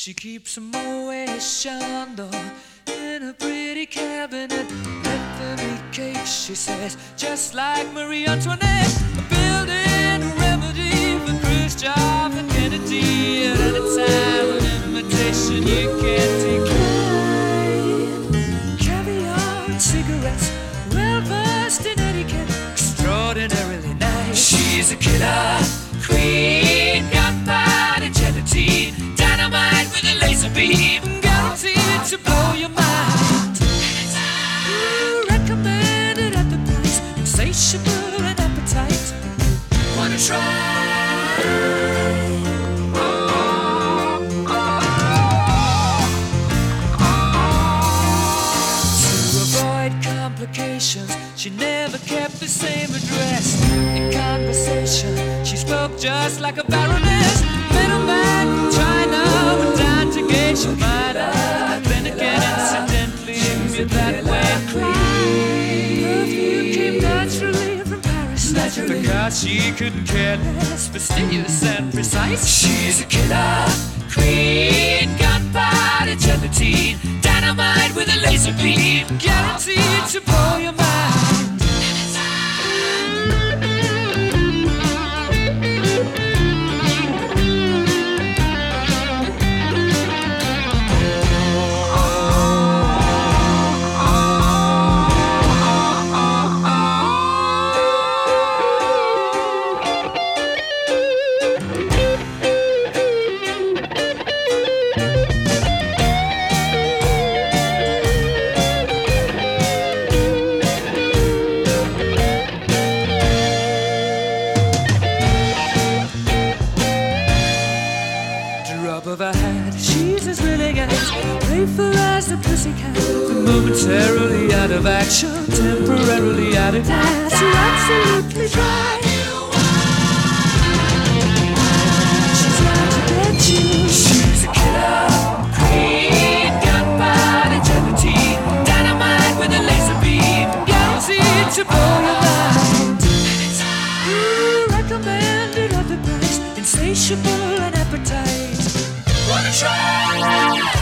She keeps a Moet Chandon in a pretty cabinet. Peppermint cake, she says, just like Marie Antoinette. A building a remedy for Khrushchev and Kennedy. At any time, an invitation you can't decline. Caviar and cigarettes, well versed in etiquette, extraordinarily nice. She's a killer queen, gunpowder gelatine, dynamite with a laser beam, guaranteed to blow your mind. Recommended at the price, insatiable and appetite. Wanna try? To avoid complications, she never kept the same address. In conversation, she spoke just like a baroness. Middleman from China went down to gauge your mind. Then again, incidentally, you're that way. Perfume came naturally from Paris, because she couldn't care less, fastidious and precise. She's a killer queen, gunpowder gelatine, dynamite with a laser beam, guaranteed to blow your mind. Of her hat, she's as willing as playful as the pussycat. Momentarily out of action, temporarily out of gas. You're absolutely dry. She's out to get you. She's a killer queen, gunpowder gelatine, dynamite with a laser beam, guaranteed to blow your mind. Recommended at the price, insatiable and appetite. Wanna try?